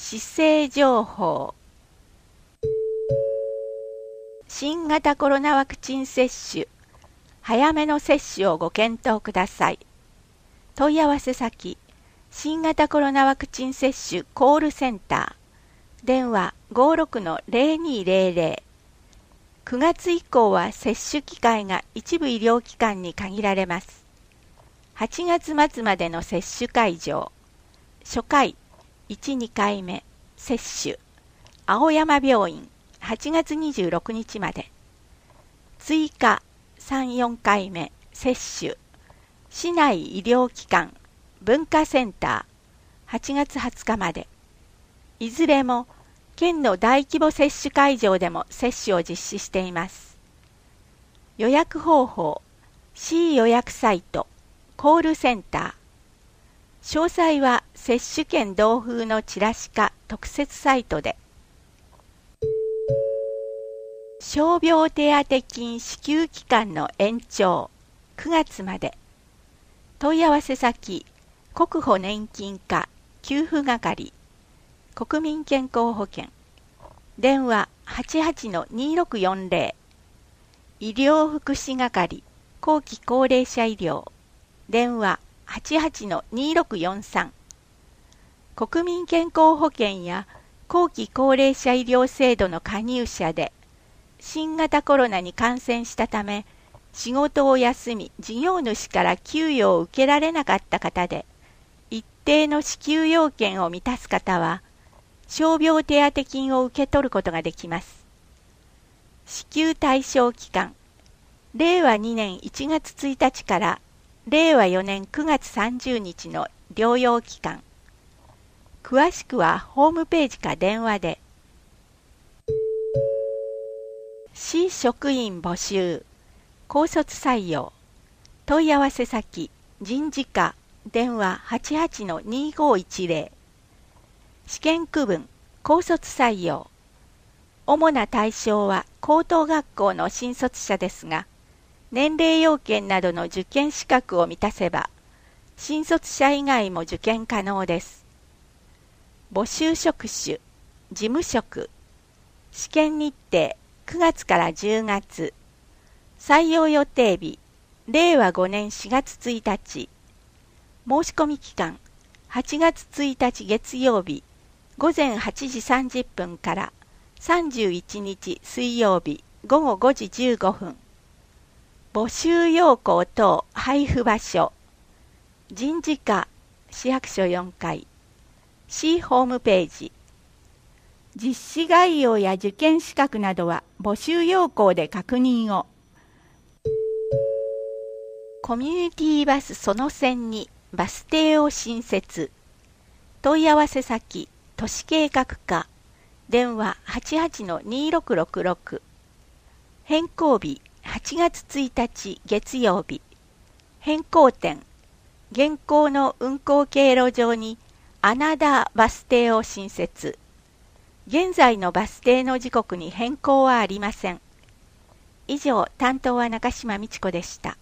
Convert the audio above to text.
市政情報。新型コロナワクチン接種、早めの接種をご検討ください。問い合わせ先、新型コロナワクチン接種コールセンター、電話 56-0200。9月以降は接種機会が一部医療機関に限られます。8月末までの接種会場、初回、1、2回目、接種、青山病院、8月26日まで。追加、3、4回目、接種、市内医療機関、文化センター、8月20日まで。いずれも、県の大規模接種会場でも接種を実施しています。予約方法、C 予約サイト、コールセンター。詳細は接種券同封のチラシか特設サイトで。傷病手当金支給期間の延長、9月まで。問い合わせ先、国保年金課給付係、国民健康保険、電話 88-2640、医療福祉係後期高齢者医療、電話 88-2643。国民健康保険や後期高齢者医療制度の加入者で、新型コロナに感染したため、仕事を休み事業主から給与を受けられなかった方で、一定の支給要件を満たす方は、傷病手当金を受け取ることができます。支給対象期間、令和2年1月1日から令和4年9月30日の療養期間。詳しくはホームページか電話で。市職員募集、高卒採用。問い合わせ先、人事課、電話 88-2510。試験区分、高卒採用。主な対象は高等学校の新卒者ですが、年齢要件などの受験資格を満たせば、新卒者以外も受験可能です。募集職種、事務職。試験日程、9月から10月。採用予定日、令和5年4月1日。申し込み期間、8月1日月曜日、午前8時30分から31日水曜日午後5時15分。募集要項等配布場所、人事課、市役所4階、市ホームページ。実施概要や受験資格などは募集要項で確認を。コミュニティバスその線にバス停を新設。問い合わせ先、都市計画課、電話 88-2666。変更日、8月1日月曜日。変更点、現行の運行経路上にアナダーバス停を新設。現在のバス停の時刻に変更はありません。以上、担当は中島美智子でした。